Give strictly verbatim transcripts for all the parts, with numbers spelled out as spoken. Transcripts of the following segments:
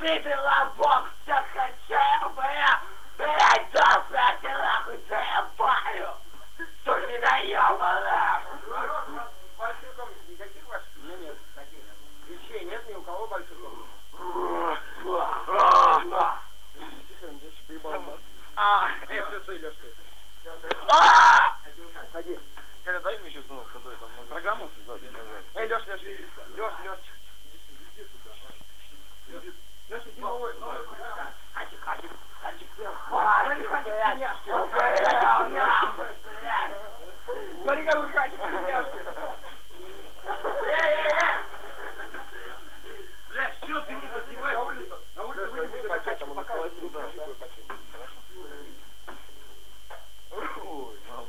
выбила бог, все хочу, бля, блядь, завтра ты нахуй заебаю, сукина ёбана. Большой комнате никаких ваших? Нет, нет, таких. Вещей нет ни у кого большой комнаты. Тихо, здесь поебал нас. А, это ты, Лёшка. Ходи. Коля, дай мне еще снова ходой, там программу создать. Эй, Лёш, Лёш, Лёш, Лёш. Лёш, иди новый. Хатик, хатик, хатик. Смотри, хатик, смотри, какой хатик, Бля, что ты не поднимаешь? На улицу, на улицу выйди, пакетом, он холодильник, такой пакет. Ой, мама.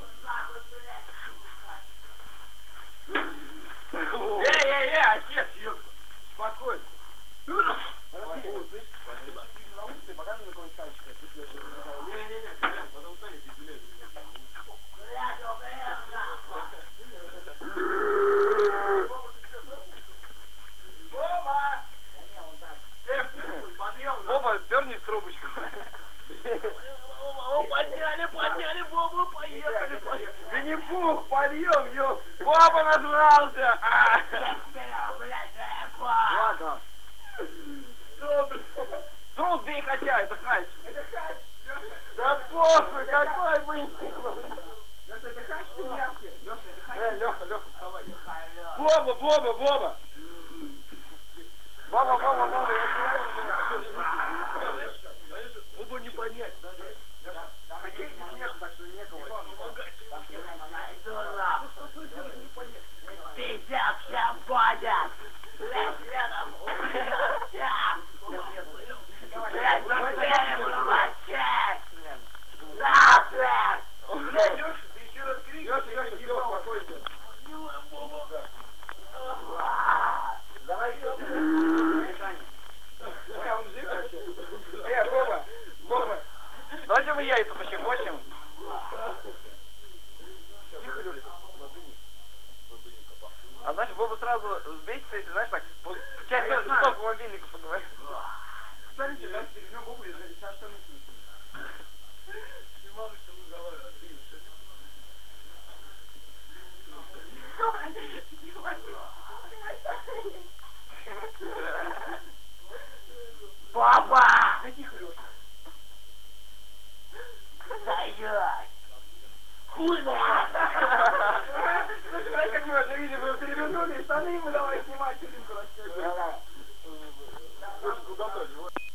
Эй-эй-эй, отец, ёпта. Спокойно. На улице показывай какой-нибудь хатик. Не-не-не, потом станет и билет. Боба, перни в трубочку. Подняли, подняли, Бобу, поехали, поехали. Винни-Пух, подъем, ёп. Боба нажрался. Ладно. Трус, бей хотя, это хач. Это хач. Да похуй, какой мы. Лёша, это хач, ты мягкий. Лёша, это хач. Эй, Лёха, Лёха, вставай. Боба, Боба, Боба. Боба, Боба, Боба, я тебя. Бобу не понять. Хоккей не смех, так что некого. Пиздец, всем бодят. Блядь, рядом. Блядь, быстрее буду мочать. Нахуй. Блядь, Лёша, ты еще раз крикни. Лёша, Лёша, все, спокойно. Давай еще. Он жив вообще? Э, Боба, Боба. Давайте мы яйца пощекочем. Тихо, Лёша. А значит, Боба сразу сбейся, если знаешь так, часть часов по мобильнику поговорит. Смотрите, да, перейдем Бобу и сейчас что мы снимал, что мы головой отбили. Папа! Да тихо, Лёша. Даёт! Хуй на! Смотри, как мы уже видим, мы перевернули, штаны ему давай снимать, фильм, короче. Лёша, куда-то,